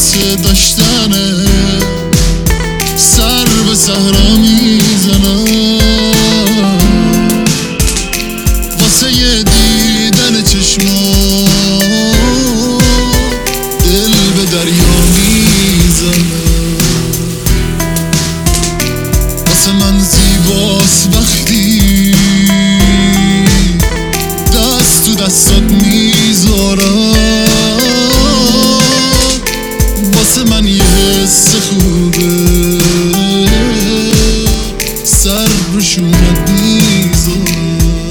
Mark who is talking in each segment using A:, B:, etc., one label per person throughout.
A: واسه داشتنه سر به صحرا میزنم، واسه یه دیدن چشما دل به دریا میزنم. واسه من زیباست وقتی دست تو دستات میذارم، واسه من یه حس خوبه سر رو شونت میذارم.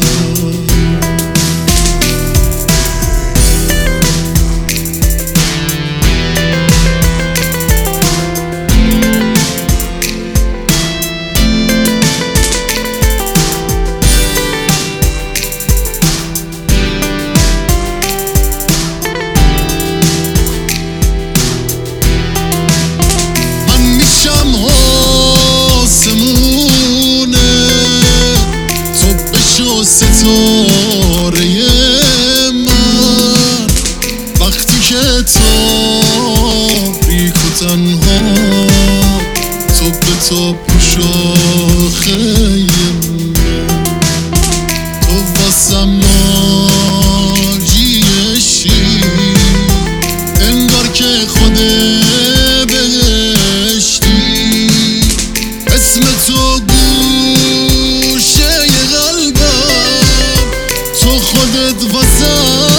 A: ستاره من وقتی که تاریک و تنها تو به تو شاخه من، تو واسم ناجیشی انگار که خود بهشتی، اسم تو گوشه قلبم، تو خودت واسم